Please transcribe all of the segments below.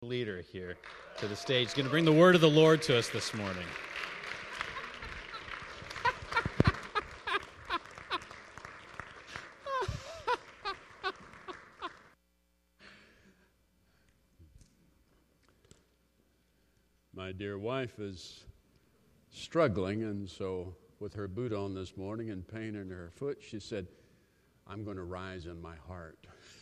Leader here to the stage. He's going to bring the word of the Lord to us this morning. My dear wife is struggling, and so with her boot on this morning and pain in her foot, she said, "I'm going to rise in my heart."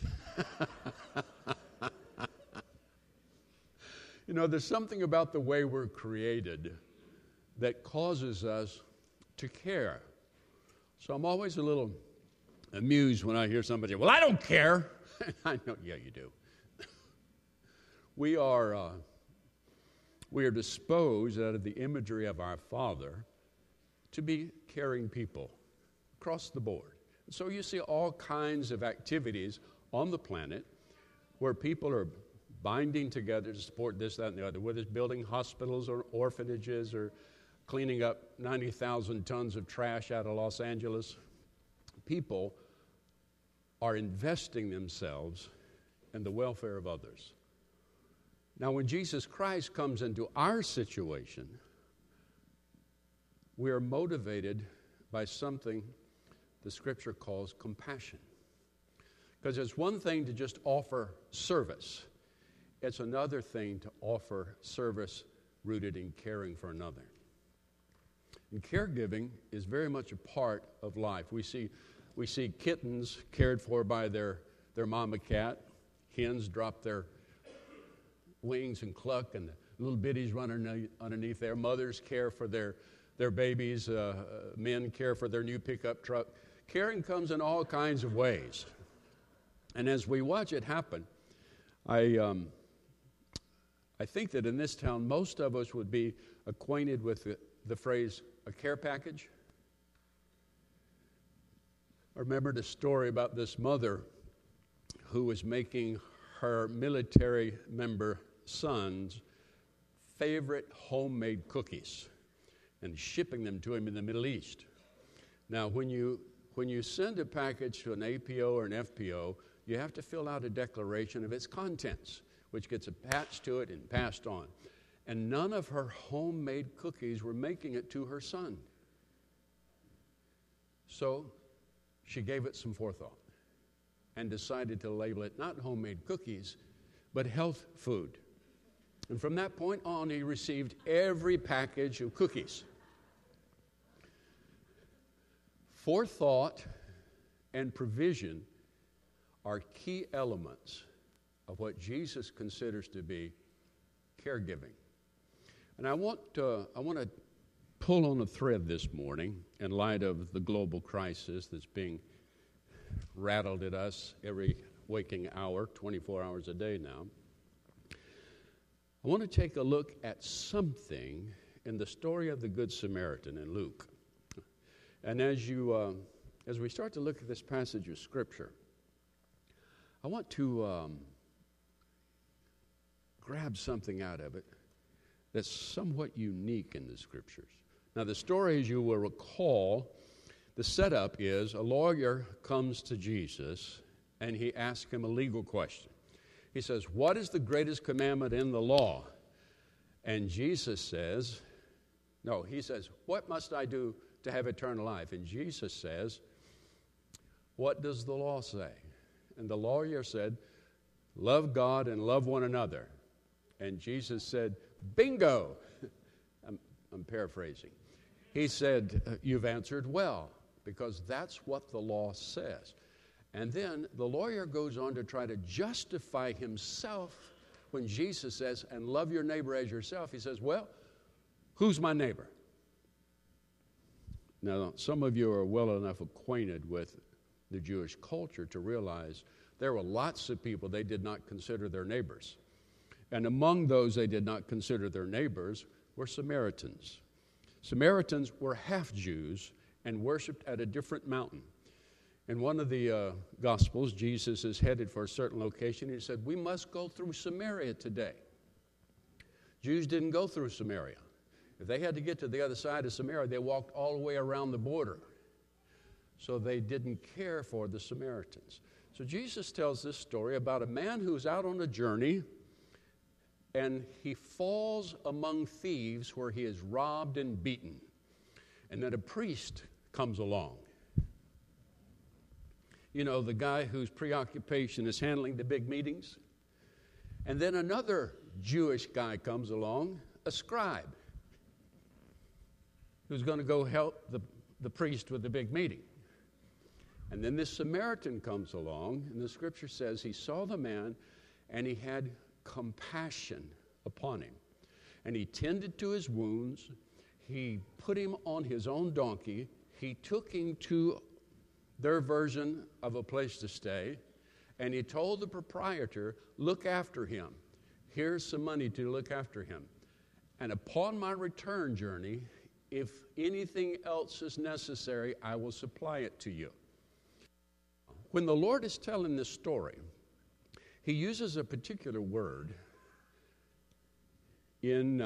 You know, there's something about the way we're created that causes us to care. So I'm always a little amused when I hear somebody say, "Well, I don't care." I know, yeah, you do. We are disposed out of the imagery of our Father to be caring people across the board. So you see all kinds of activities on the planet where people are binding together to support this, that, and the other, whether it's building hospitals or orphanages or cleaning up 90,000 tons of trash out of Los Angeles. People are investing themselves in the welfare of others. Now, when Jesus Christ comes into our situation, we are motivated by something the Scripture calls compassion. Because it's one thing to just offer service. It's another thing to offer service rooted in caring for another. And caregiving is very much a part of life. We see kittens cared for by their mama cat. Hens drop their wings and cluck, and the little bitties run underneath there. Mothers care for their babies. Men care for their new pickup truck. Caring comes in all kinds of ways. And as we watch it happen, I think that in this town, most of us would be acquainted with the phrase, a care package. I remembered a story about this mother who was making her military member son's favorite homemade cookies and shipping them to him in the Middle East. Now, when you send a package to an APO or an FPO, you have to fill out a declaration of its contents, which gets attached to it and passed on. And none of her homemade cookies were making it to her son. So she gave it some forethought and decided to label it not homemade cookies, but health food. And from that point on, he received every package of cookies. Forethought and provision are key elements of what Jesus considers to be caregiving. And I want to pull on a thread this morning in light of the global crisis that's being rattled at us every waking hour, 24 hours a day now. I want to take a look at something in the story of the Good Samaritan in Luke. And as we start to look at this passage of Scripture, I want to grab something out of it that's somewhat unique in the Scriptures. Now, the story, as you will recall, the setup is a lawyer comes to Jesus and he asks him a legal question. He says, "What is the greatest commandment in the law?" And Jesus says, he says, "What must I do to have eternal life?" And Jesus says, "What does the law say?" And the lawyer said, "Love God and love one another." And Jesus said, "Bingo!" I'm paraphrasing. He said, "You've answered well, because that's what the law says." And then the lawyer goes on to try to justify himself when Jesus says, "And love your neighbor as yourself." He says, "Well, who's my neighbor?" Now, some of you are well enough acquainted with the Jewish culture to realize there were lots of people they did not consider their neighbors. And among those they did not consider their neighbors were Samaritans. Samaritans were half Jews and worshiped at a different mountain. In one of the Gospels, Jesus is headed for a certain location. He said, "We must go through Samaria today." Jews didn't go through Samaria. If they had to get to the other side of Samaria, they walked all the way around the border. So they didn't care for the Samaritans. So Jesus tells this story about a man who's out on a journey and he falls among thieves where he is robbed and beaten. And then a priest comes along. You know, the guy whose preoccupation is handling the big meetings. And then another Jewish guy comes along, a scribe, who's going to go help the priest with the big meeting. And then this Samaritan comes along, and the scripture says he saw the man and he had compassion upon him. And he tended to his wounds. He put him on his own donkey. He took him to their version of a place to stay. And he told the proprietor, look after him. Here's some money to look after him. And upon my return journey, if anything else is necessary, I will supply it to you. When the Lord is telling this story, he uses a particular word in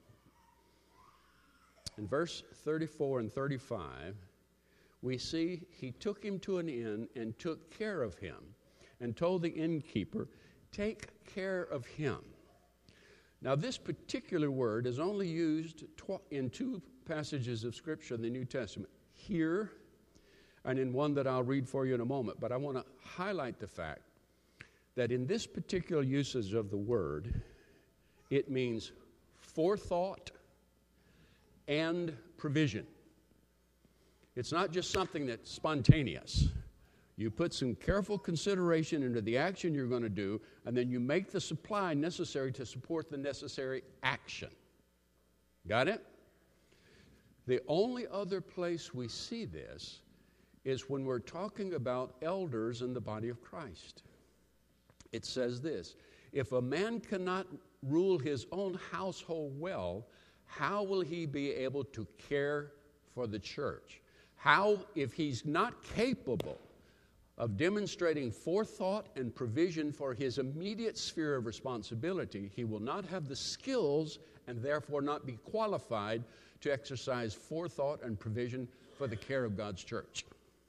verse 34 and 35. We see he took him to an inn and took care of him and told the innkeeper, take care of him. Now, this particular word is only used in two passages of Scripture in the New Testament, here and in one that I'll read for you in a moment. But I want to highlight the fact that in this particular usage of the word, it means forethought and provision. It's not just something that's spontaneous. You put some careful consideration into the action you're going to do, and then you make the supply necessary to support the necessary action. Got it? The only other place we see this is when we're talking about elders in the body of Christ. It says this, if a man cannot rule his own household well, how will he be able to care for the church? How, if he's not capable of demonstrating forethought and provision for his immediate sphere of responsibility, he will not have the skills and therefore not be qualified to exercise forethought and provision for the care of God's church.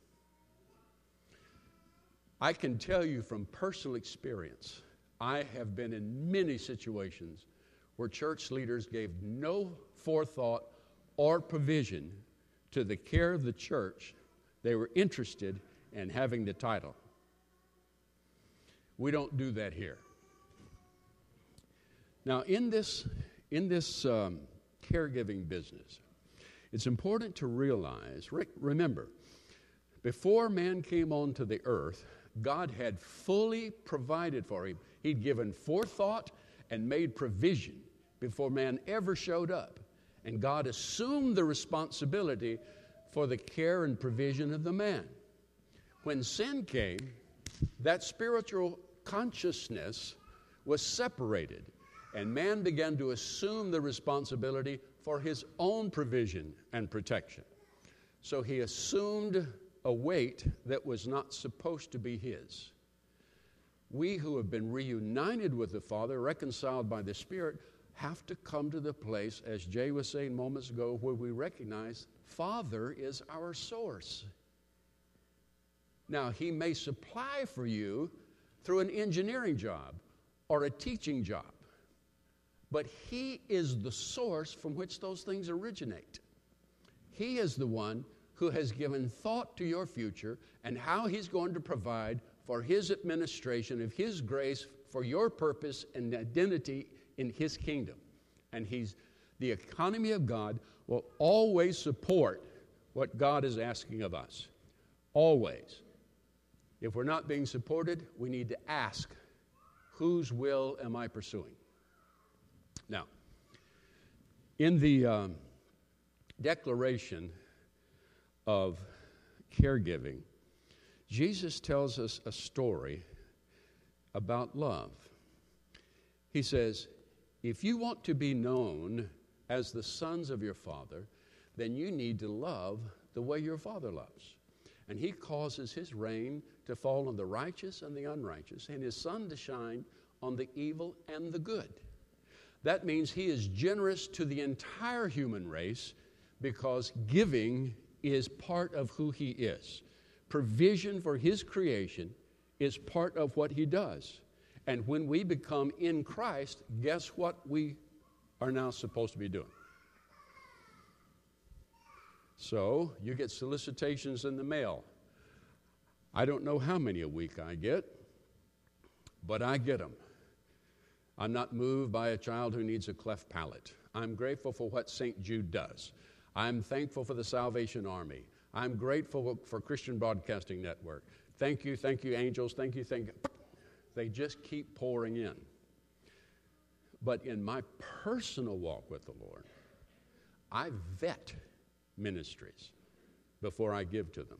I can tell you from personal experience, I have been in many situations where church leaders gave no forethought or provision to the care of the church. They were interested in having the title. We don't do that here. Now, in this caregiving business, it's important to realize, remember, before man came onto the earth, God had fully provided for him. He'd given forethought and made provision before man ever showed up. And God assumed the responsibility for the care and provision of the man. When sin came, that spiritual consciousness was separated, and man began to assume the responsibility for his own provision and protection. So he assumed a weight that was not supposed to be his. We who have been reunited with the Father, reconciled by the Spirit, have to come to the place, as Jay was saying moments ago, where we recognize Father is our source. Now, he may supply for you through an engineering job or a teaching job, but he is the source from which those things originate. He is the one who has given thought to your future and how he's going to provide for his administration of his grace for your purpose and identity in his kingdom. And the economy of God will always support what God is asking of us. Always. If we're not being supported, we need to ask, whose will am I pursuing? Now, in the declaration of caregiving, Jesus tells us a story about love. He says, if you want to be known as the sons of your Father, then you need to love the way your Father loves. And he causes his rain to fall on the righteous and the unrighteous, and his sun to shine on the evil and the good. That means he is generous to the entire human race because giving is part of who he is. Provision for his creation is part of what he does. And when we become in Christ, guess what we are now supposed to be doing? So you get solicitations in the mail. I don't know how many a week I get, but I get them. I'm not moved by a child who needs a cleft palate. I'm grateful for what St. Jude does. I'm thankful for the Salvation Army. I'm grateful for Christian Broadcasting Network. Thank you, angels. Thank you. They just keep pouring in. But in my personal walk with the Lord, I vet ministries before I give to them.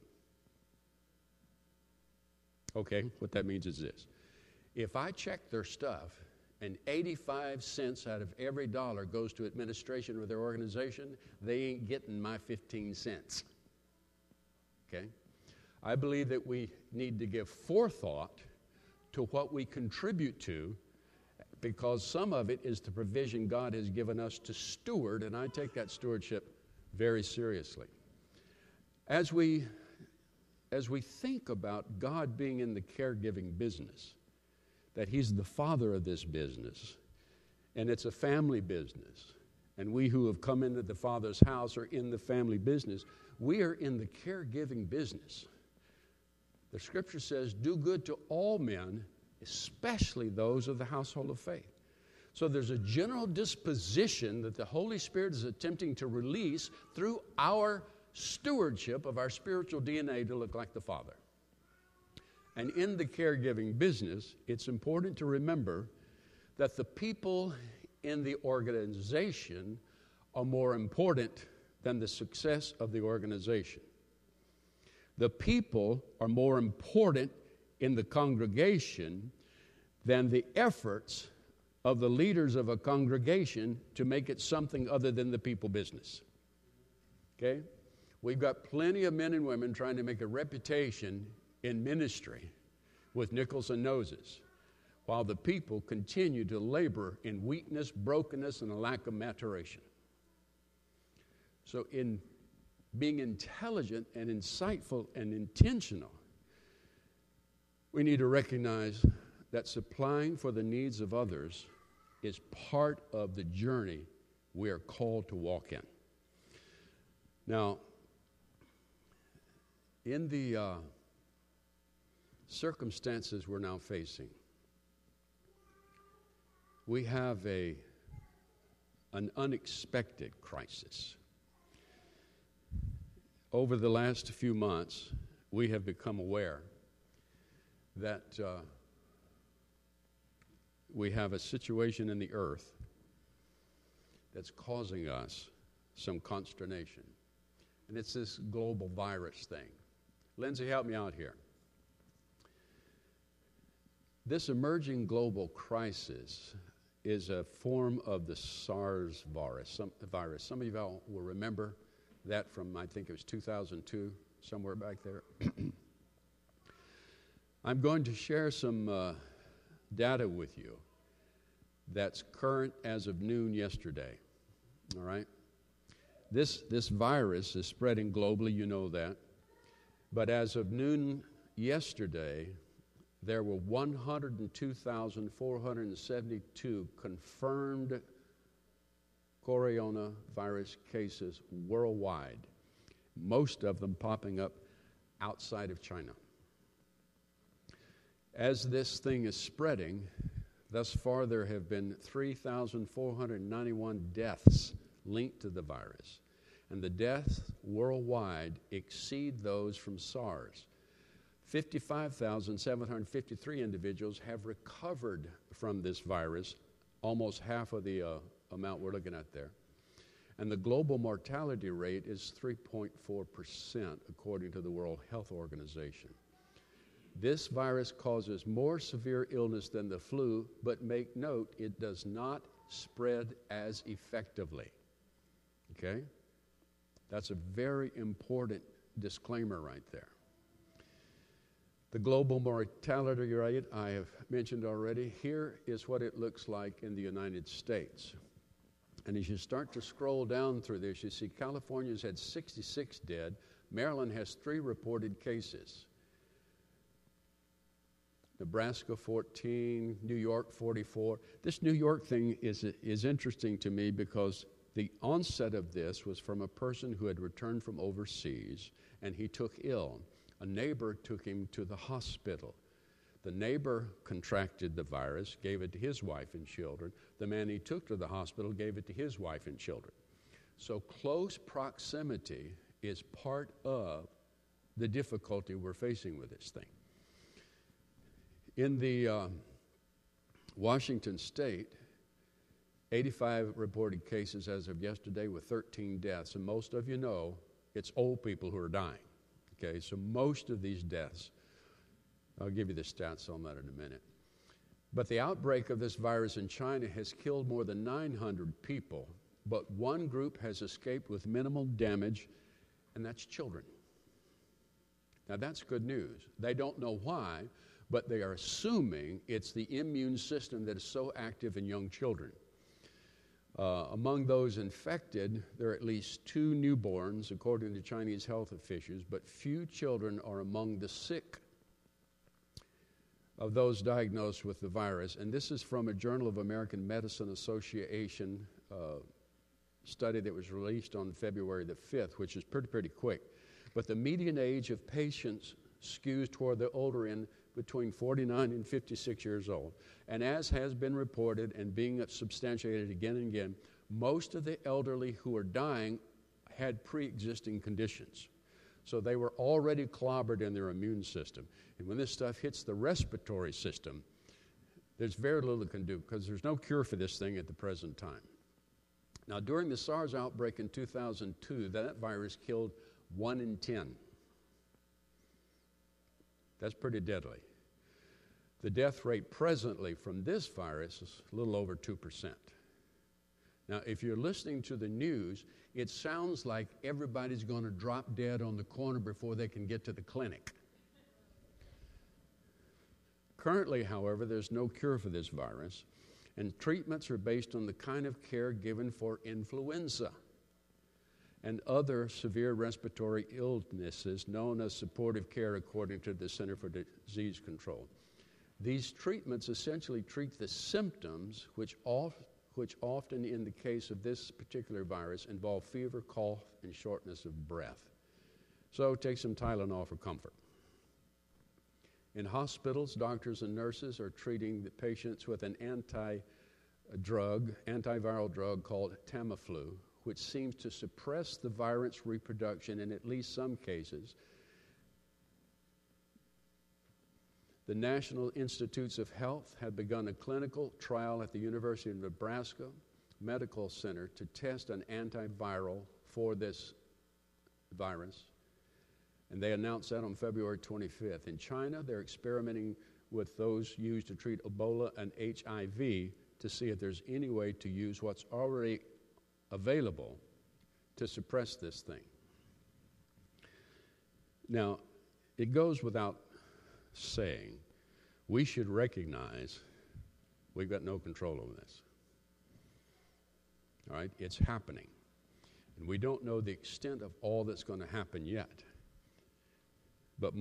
Okay, what that means is this. If I check their stuff and 85 cents out of every dollar goes to administration of their organization, they ain't getting my 15 cents. Okay? I believe that we need to give forethought to what we contribute to, because some of it is the provision God has given us to steward, and I take that stewardship very seriously. As we think about God being in the caregiving business, that He's the father of this business, and it's a family business, and we who have come into the Father's house are in the family business, we are in the caregiving business. The Scripture says, do good to all men, especially those of the household of faith. So there's a general disposition that the Holy Spirit is attempting to release through our stewardship of our spiritual DNA to look like the Father. And in the caregiving business, it's important to remember that the people in the organization are more important than the success of the organization. The people are more important in the congregation than the efforts of the leaders of a congregation to make it something other than the people business. Okay? We've got plenty of men and women trying to make a reputation in ministry with nickels and noses, while the people continue to labor in weakness, brokenness, and a lack of maturation. So in being intelligent and insightful and intentional, we need to recognize that supplying for the needs of others is part of the journey we are called to walk in. Now, in the circumstances we're now facing, we have an unexpected crisis. Over the last few months, we have become aware that we have a situation in the earth that's causing us some consternation. And it's this global virus thing. Lindsay, help me out here. This emerging global crisis is a form of the SARS virus. Some of you all will remember that from, I think it was 2002, somewhere back there. I'm going to share some data with you that's current as of noon yesterday, all right? This virus is spreading globally, you know that. But as of noon yesterday, there were 102,472 confirmed coronavirus cases worldwide, most of them popping up outside of China. As this thing is spreading, thus far there have been 3,491 deaths linked to the virus, and the deaths worldwide exceed those from SARS. 55,753 individuals have recovered from this virus, almost half of the amount we're looking at there. And the global mortality rate is 3.4%, according to the World Health Organization. This virus causes more severe illness than the flu, but make note, it does not spread as effectively. Okay? That's a very important disclaimer right there. The global mortality rate I have mentioned already. Here is what it looks like in the United States. And as you start to scroll down through this, you see California's had 66 dead. Maryland has 3 reported cases. Nebraska 14, New York 44. This New York thing is interesting to me because the onset of this was from a person who had returned from overseas, and he took ill. A neighbor took him to the hospital. The neighbor contracted the virus, gave it to his wife and children. The man he took to the hospital gave it to his wife and children. So close proximity is part of the difficulty we're facing with this thing. In the Washington State, 85 reported cases as of yesterday with 13 deaths. And most of you know it's old people who are dying. Okay, so most of these deaths, I'll give you the stats on that in a minute. But the outbreak of this virus in China has killed more than 900 people, but one group has escaped with minimal damage, and that's children. Now that's good news. They don't know why, but they are assuming it's the immune system that is so active in young children. Among those infected, there are at least 2 newborns, according to Chinese health officials, but few children are among the sick of those diagnosed with the virus. And this is from a Journal of American Medicine Association study that was released on February the 5th, which is pretty quick. But the median age of patients skews toward the older end, between 49 and 56 years old. And as has been reported and being substantiated again and again, most of the elderly who are dying had pre-existing conditions. So they were already clobbered in their immune system. And when this stuff hits the respiratory system, there's very little it can do because there's no cure for this thing at the present time. Now, during the SARS outbreak in 2002, that virus killed 1 in 10. That's pretty deadly. The death rate presently from this virus is a little over 2%. Now, if you're listening to the news, it sounds like everybody's going to drop dead on the corner before they can get to the clinic. Currently, however, there's no cure for this virus, and treatments are based on the kind of care given for influenza and other severe respiratory illnesses known as supportive care according to the Center for Disease Control. These treatments essentially treat the symptoms, which often in the case of this particular virus involve fever, cough, and shortness of breath. So take some Tylenol for comfort. In hospitals, doctors and nurses are treating the patients with an antiviral drug called Tamiflu, which seems to suppress the virus reproduction in at least some cases. The National Institutes of Health have begun a clinical trial at the University of Nebraska Medical Center to test an antiviral for this virus. And they announced that on February 25th. In China, they're experimenting with those used to treat Ebola and HIV to see if there's any way to use what's already available to suppress this thing. Now, it goes without saying, we should recognize we've got no control over this. All right? It's happening. And we don't know the extent of all that's going to happen yet. But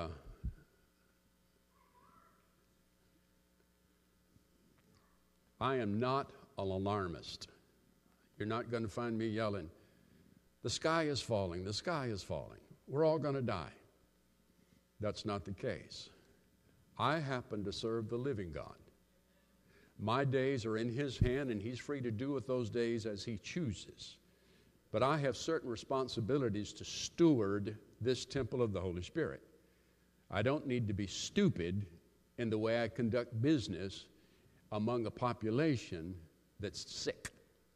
I am not an alarmist. You're not going to find me yelling, the sky is falling, the sky is falling. We're all going to die. That's not the case. I happen to serve the living God. My days are in His hand, and He's free to do with those days as He chooses. But I have certain responsibilities to steward this temple of the Holy Spirit. I don't need to be stupid in the way I conduct business among a population that's sick.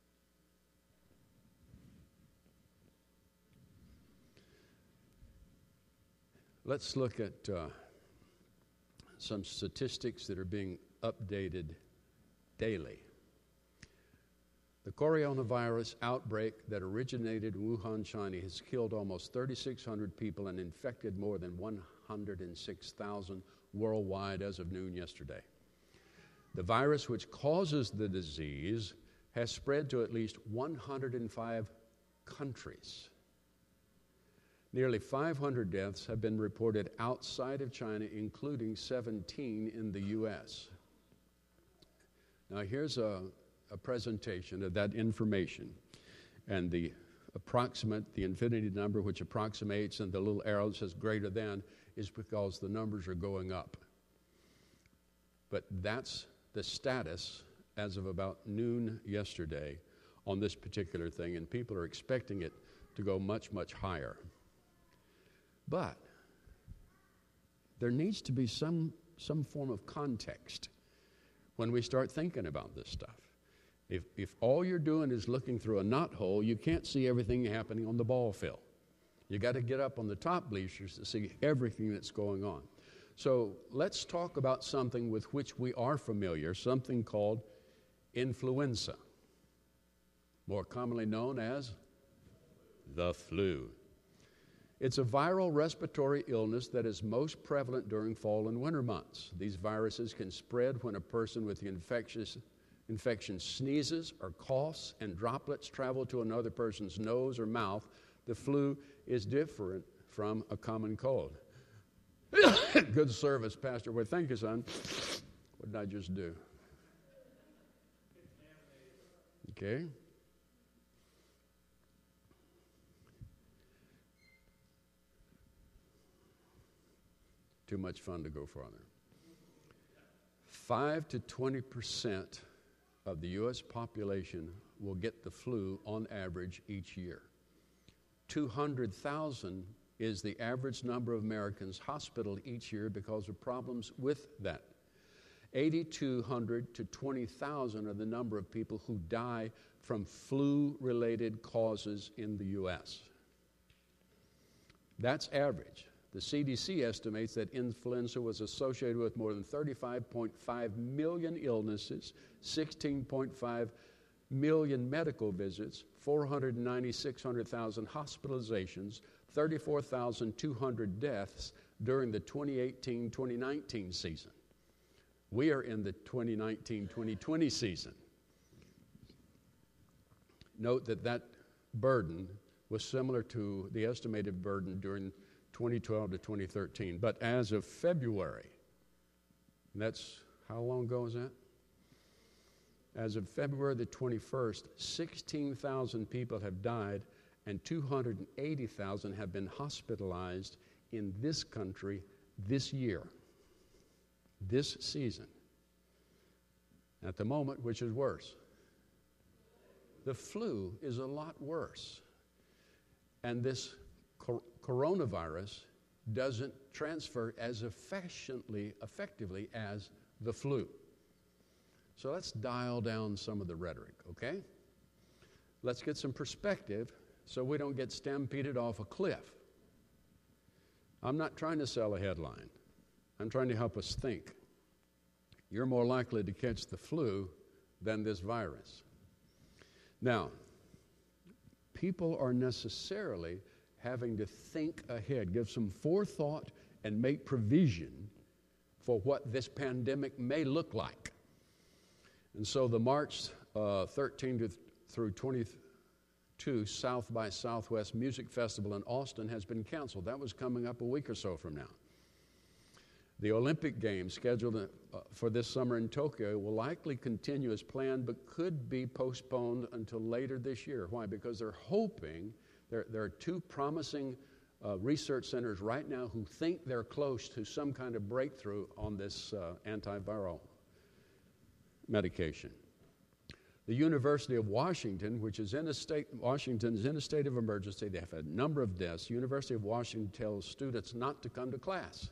Let's look at some statistics that are being updated daily. The coronavirus outbreak that originated in Wuhan, China, has killed almost 3,600 people and infected more than 106,000 worldwide as of noon yesterday. The virus which causes the disease has spread to at least 105 countries. Nearly 500 deaths have been reported outside of China, including 17 in the U.S. Now, here's a presentation of that information, and the infinity number, which approximates, and the little arrow says greater than, is because the numbers are going up. But that's the status as of about noon yesterday on this particular thing, and people are expecting it to go much, much higher. But there needs to be some form of context when we start thinking about this stuff. If all you're doing is looking through a knothole, you can't see everything happening on the ball field. You got to get up on the top bleachers to see everything that's going on. So let's talk about something with which we are familiar, something called influenza, more commonly known as the flu. It's a viral respiratory illness that is most prevalent during fall and winter months. These viruses can spread when a person with the infection sneezes or coughs, and droplets travel to another person's nose or mouth. The flu is different from a common cold. Good service, Pastor. Well, thank you, son. What did I just do? Okay. Too much fun to go farther. 5 to 20% of the U.S. population will get the flu on average each year. 200,000 is the average number of Americans hospitalized each year because of problems with that. 8,200 to 20,000 are the number of people who die from flu-related causes in the U.S. That's average. The CDC estimates that influenza was associated with more than 35.5 million illnesses, 16.5 million medical visits, 600,000 hospitalizations, 34,200 deaths during the 2018-2019 season. We are in the 2019-2020 season. Note that burden was similar to the estimated burden during 2012 to 2013. But as of February, that's how long ago is that? As of February the 21st, 16,000 people have died and 280,000 have been hospitalized in this country this year, this season. At the moment, which is worse? The flu is a lot worse. And this coronavirus doesn't transfer as effectively as the flu. So let's dial down some of the rhetoric, okay? Let's get some perspective so we don't get stampeded off a cliff. I'm not trying to sell a headline. I'm trying to help us think. You're more likely to catch the flu than this virus. Now, people are necessarily having to think ahead, give some forethought, and make provision for what this pandemic may look like. And so the March 13 through 22 South by Southwest Music Festival in Austin has been canceled. That was coming up a week or so from now. The Olympic Games scheduled for this summer in Tokyo will likely continue as planned, but could be postponed until later this year. Why? Because they're hoping, there are two promising research centers right now who think they're close to some kind of breakthrough on this antiviral medication. The University of Washington, Washington is in a state of emergency. They have a number of deaths. University of Washington tells students not to come to class.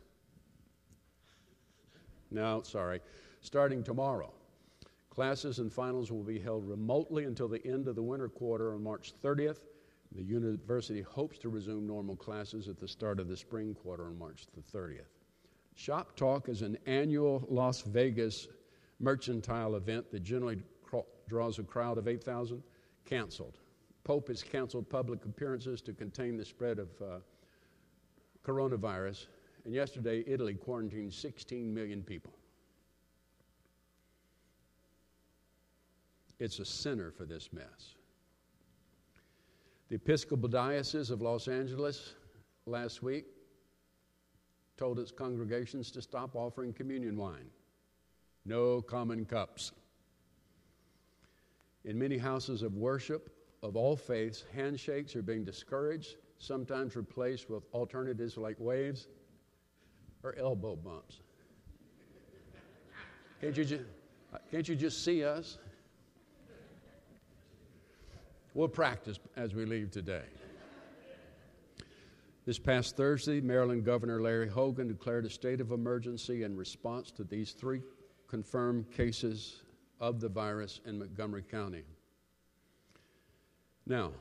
Starting tomorrow. Classes and finals will be held remotely until the end of the winter quarter on March 30th. The university hopes to resume normal classes at the start of the spring quarter on March the 30th. Shop Talk is an annual Las Vegas mercantile event that generally draws a crowd of 8,000. Canceled. Pope has canceled public appearances to contain the spread of coronavirus. And yesterday, Italy quarantined 16 million people. It's a center for this mess. The Episcopal Diocese of Los Angeles last week told its congregations to stop offering communion wine. No common cups. In many houses of worship of all faiths, handshakes are being discouraged, sometimes replaced with alternatives like waves or elbow bumps. Can't you just see us? We'll practice as we leave today. This past Thursday, Maryland Governor Larry Hogan declared a state of emergency in response to these 3 confirmed cases of the virus in Montgomery County. Now,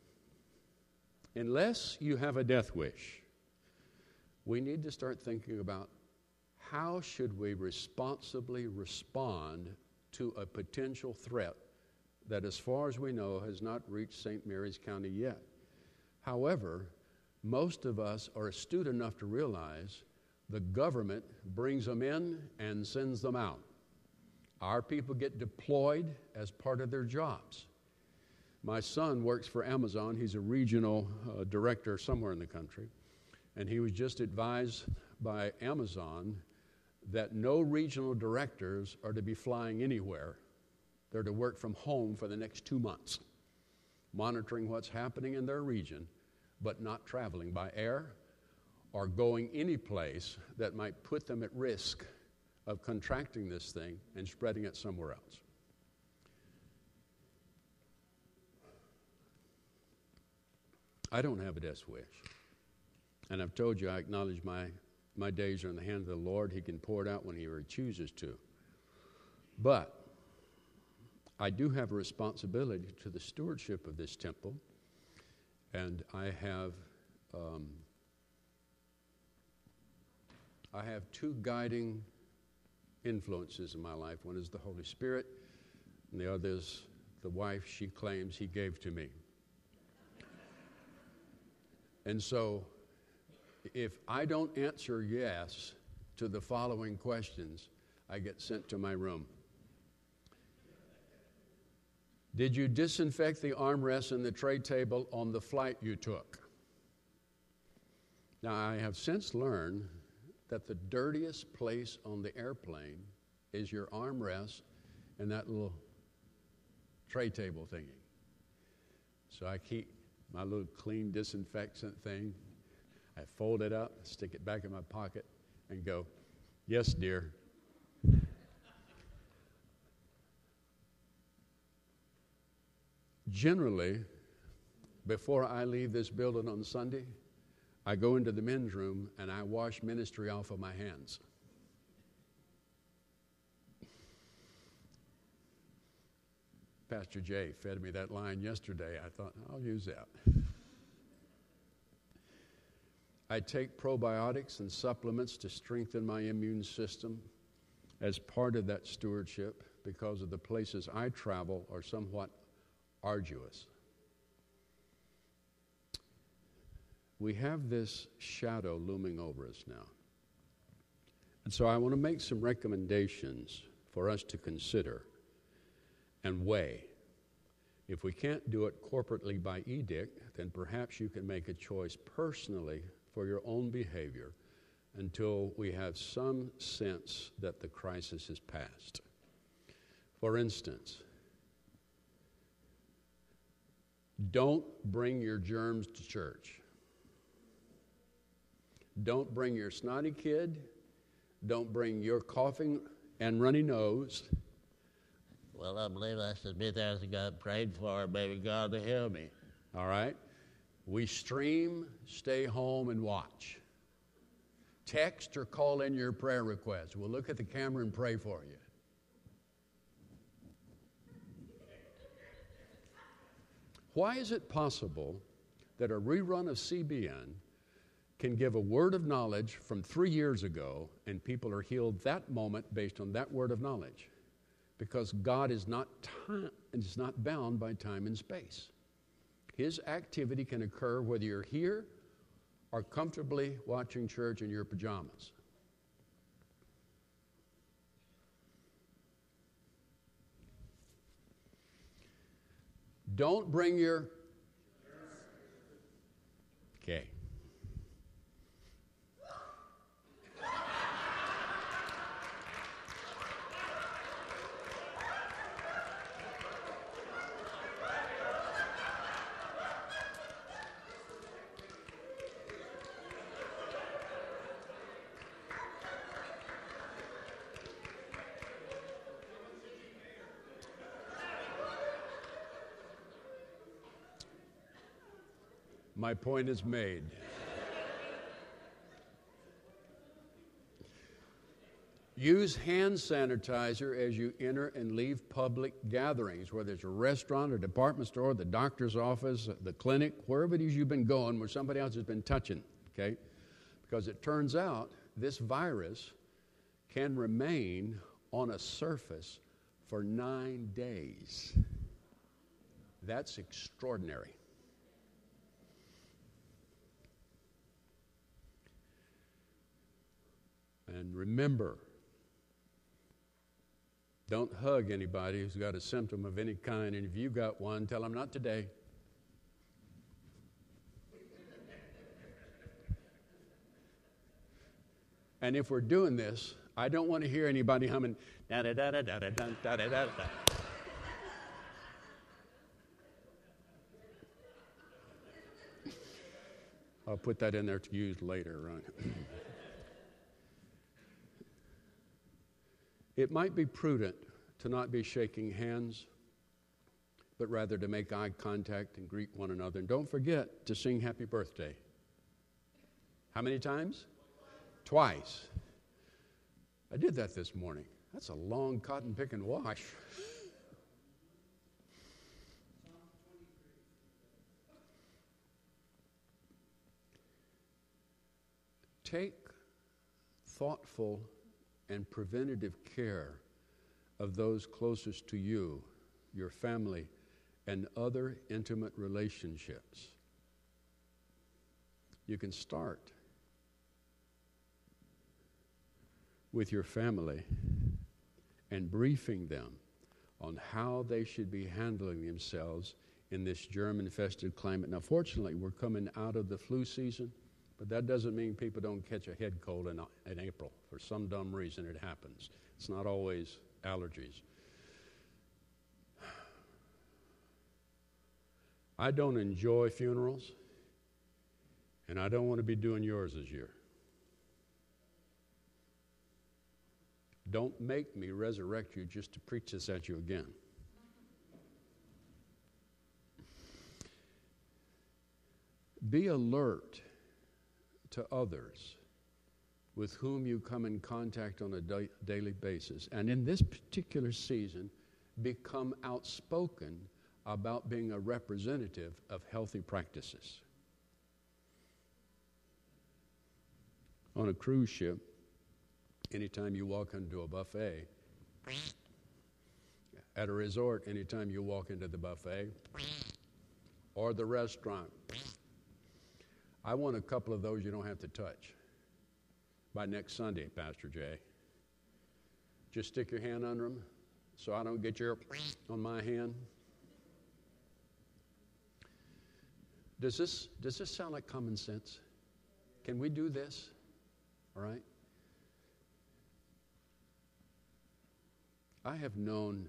unless you have a death wish, we need to start thinking about how should we responsibly respond to a potential threat that, as far as we know, has not reached St. Mary's County yet. However, most of us are astute enough to realize the government brings them in and sends them out. Our people get deployed as part of their jobs. My son works for Amazon. He's a regional director somewhere in the country. And he was just advised by Amazon that no regional directors are to be flying anywhere. They're to work from home for the next 2 months, monitoring what's happening in their region, but not traveling by air or going any place that might put them at risk of contracting this thing and spreading it somewhere else. I don't have a death wish. And I've told you I acknowledge my days are in the hands of the Lord. He can pour it out when He chooses to. But I do have a responsibility to the stewardship of this temple. And I have 2 guiding influences in my life. One is the Holy Spirit, and the other is the wife she claims He gave to me. And so, if I don't answer yes to the following questions, I get sent to my room. Did you disinfect the armrests and the tray table on the flight you took? Now, I have since learned that the dirtiest place on the airplane is your armrest and that little tray table thingy. So I keep my little clean disinfectant thing. I fold it up, stick it back in my pocket, and go, "Yes, dear." Generally, before I leave this building on Sunday, I go into the men's room and I wash ministry off of my hands. Pastor Jay fed me that line yesterday. I thought, I'll use that. I take probiotics and supplements to strengthen my immune system as part of that stewardship because of the places I travel are somewhat arduous. We have this shadow looming over us now. And so I want to make some recommendations for us to consider and weigh. If we can't do it corporately by edict, then perhaps you can make a choice personally for your own behavior until we have some sense that the crisis is past. For instance, don't bring your germs to church. Don't bring your snotty kid. Don't bring your coughing and runny nose. Well, I believe I should be there as God prayed for, maybe God to heal me. All right? We stream, stay home, and watch. Text or call in your prayer requests. We'll look at the camera and pray for you. Why is it possible that a rerun of CBN can give a word of knowledge from 3 years ago and people are healed that moment based on that word of knowledge? Because God is not bound by time and space. His activity can occur whether you're here or comfortably watching church in your pajamas. Don't bring your... Okay. My point is made. Use hand sanitizer as you enter and leave public gatherings, whether it's a restaurant, a department store, the doctor's office, the clinic, wherever it is you've been going where somebody else has been touching, okay? Because it turns out this virus can remain on a surface for 9 days. That's extraordinary. And remember, don't hug anybody who's got a symptom of any kind, and if you got one, tell them not today. And if we're doing this, I don't want to hear anybody humming da da da da da da da da da. I'll put that in there to use later, right? It might be prudent to not be shaking hands, but rather to make eye contact and greet one another. And don't forget to sing happy birthday. How many times? Twice. I did that this morning. That's a long cotton pick and wash. Take thoughtful and preventative care of those closest to you, your family, and other intimate relationships. You can start with your family and briefing them on how they should be handling themselves in this germ-infested climate. Now, fortunately, we're coming out of the flu season, but that doesn't mean people don't catch a head cold in April. For some dumb reason, it happens. It's not always allergies. I don't enjoy funerals, and I don't want to be doing yours this year. Don't make me resurrect you just to preach this at you again. Be alert to others with whom you come in contact on a daily basis. And in this particular season, become outspoken about being a representative of healthy practices. On a cruise ship, anytime you walk into a buffet, at a resort, anytime you walk into the buffet or the restaurant, I want a couple of those you don't have to touch by next Sunday, Pastor Jay. Just stick your hand under them so I don't get your on my hand. Does this sound like common sense? Can we do this? All right? I have known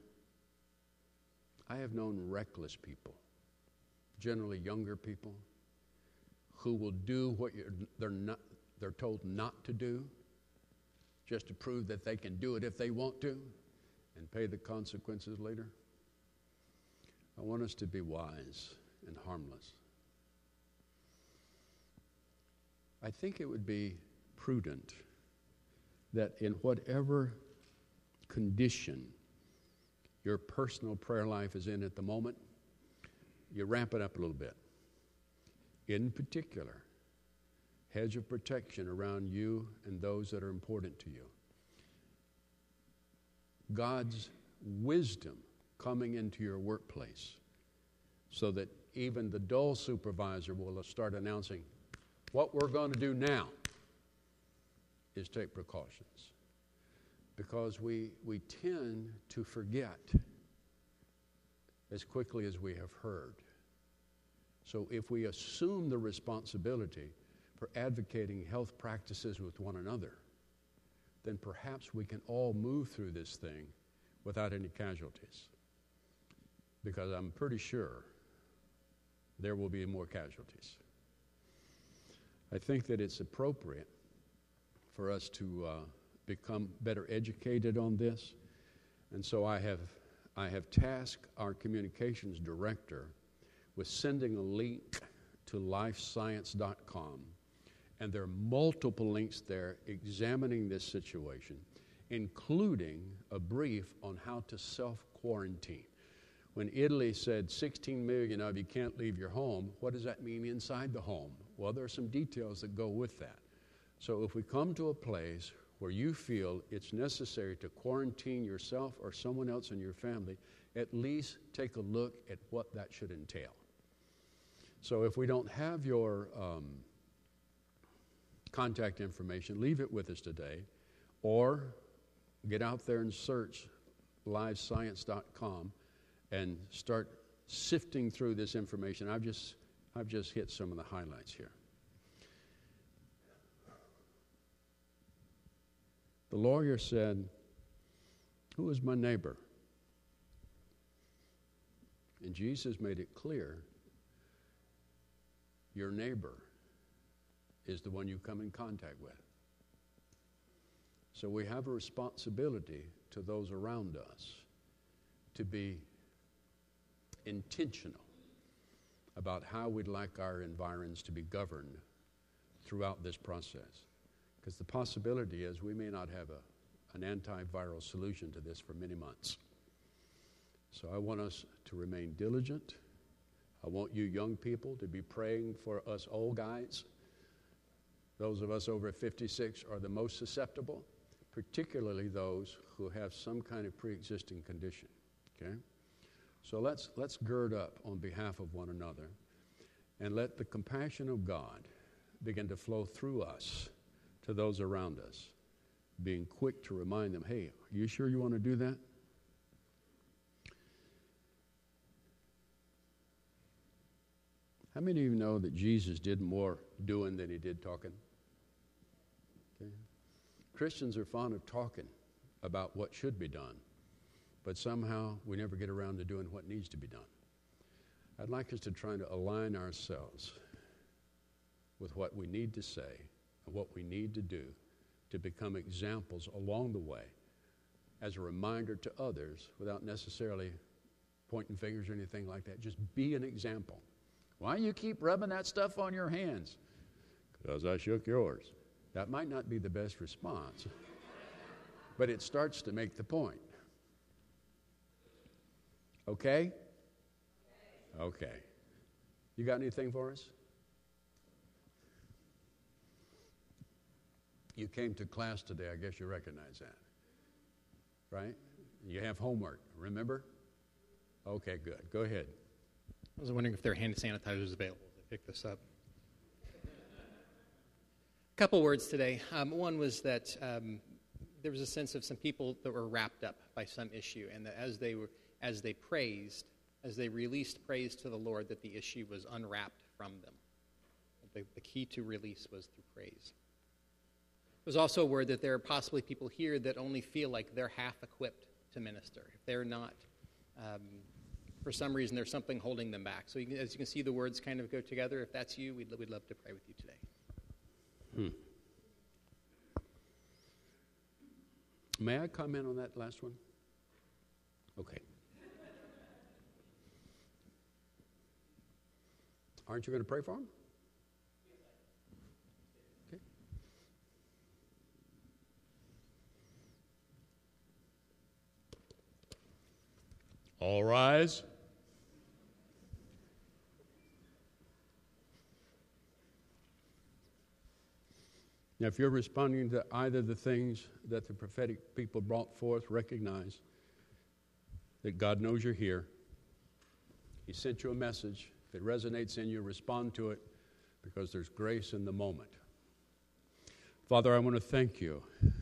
reckless people, generally younger people, who will do what they're told not to do, just to prove that they can do it if they want to, and pay the consequences later. I want us to be wise and harmless. I think it would be prudent that in whatever condition your personal prayer life is in at the moment, you ramp it up a little bit. In particular, hedge of protection around you and those that are important to you. God's wisdom coming into your workplace so that even the dull supervisor will start announcing, what we're going to do now is take precautions. Because we tend to forget as quickly as we have heard. So if we assume the responsibility for advocating health practices with one another, then perhaps we can all move through this thing without any casualties. Because I'm pretty sure there will be more casualties. I think that it's appropriate for us to become better educated on this. And so I have tasked our communications director with sending a link to lifescience.com, and there are multiple links there examining this situation, including a brief on how to self-quarantine. When Italy said 16 million of you can't leave your home, what does that mean inside the home? Well, there are some details that go with that. So if we come to a place where you feel it's necessary to quarantine yourself or someone else in your family, at least take a look at what that should entail. So if we don't have your contact information, leave it with us today, or get out there and search livescience.com and start sifting through this information. I've just hit some of the highlights here. The lawyer said, "Who is my neighbor?" And Jesus made it clear, your neighbor is the one you come in contact with. So we have a responsibility to those around us to be intentional about how we'd like our environs to be governed throughout this process. Because the possibility is we may not have an antiviral solution to this for many months. So I want us to remain diligent. I want you young people to be praying for us old guys. Those of us over 56 are the most susceptible, particularly those who have some kind of pre-existing condition. Okay? So let's gird up on behalf of one another and let the compassion of God begin to flow through us to those around us, being quick to remind them, hey, are you sure you want to do that? How many of you know that Jesus did more doing than he did talking? Okay. Christians are fond of talking about what should be done, but somehow we never get around to doing what needs to be done. I'd like us to try to align ourselves with what we need to say and what we need to do to become examples along the way as a reminder to others without necessarily pointing fingers or anything like that. Just be an example. Why you keep rubbing that stuff on your hands? Because I shook yours. That might not be the best response, but it starts to make the point. Okay? Okay. You got anything for us? You came to class today, I guess you recognize that. Right? You have homework, remember? Okay, good. Go ahead. I was wondering if there are hand sanitizers available to pick this up. A couple words today. One was that there was a sense of some people that were wrapped up by some issue, and that as they praised, as they released praise to the Lord, that the issue was unwrapped from them. The key to release was through praise. There was also a word that there are possibly people here that only feel like they're half equipped to minister. If they're not, for some reason, there's something holding them back. So as you can see, the words kind of go together. If that's you, we'd love to pray with you today. May I comment on that last one? Okay. Aren't you going to pray for him? Okay. All rise. Now, if you're responding to either of the things that the prophetic people brought forth, recognize that God knows you're here. He sent you a message. If it resonates in you, respond to it because there's grace in the moment. Father, I want to thank you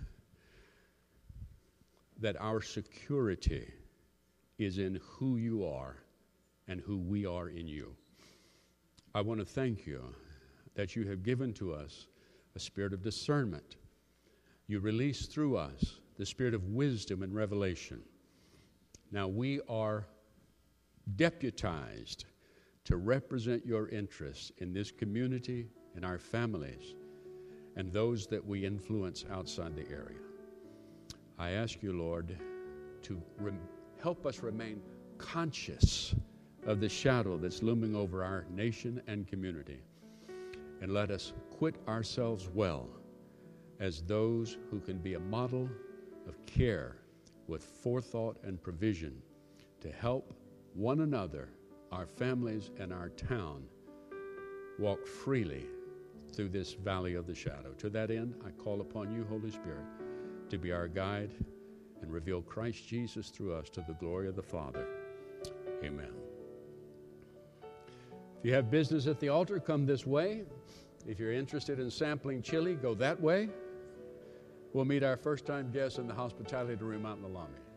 that our security is in who you are and who we are in you. I want to thank you that you have given to us a spirit of discernment. You release through us the spirit of wisdom and revelation. Now we are deputized to represent your interests in this community, in our families, and those that we influence outside the area. I ask you, Lord, to help us remain conscious of the shadow that's looming over our nation and community. And let us quit ourselves well as those who can be a model of care with forethought and provision to help one another, our families, and our town walk freely through this valley of the shadow. To that end, I call upon you, Holy Spirit, to be our guide and reveal Christ Jesus through us to the glory of the Father. Amen. If you have business at the altar, come this way. If you're interested in sampling chili, go that way. We'll meet our first-time guests in the hospitality room out in the lobby.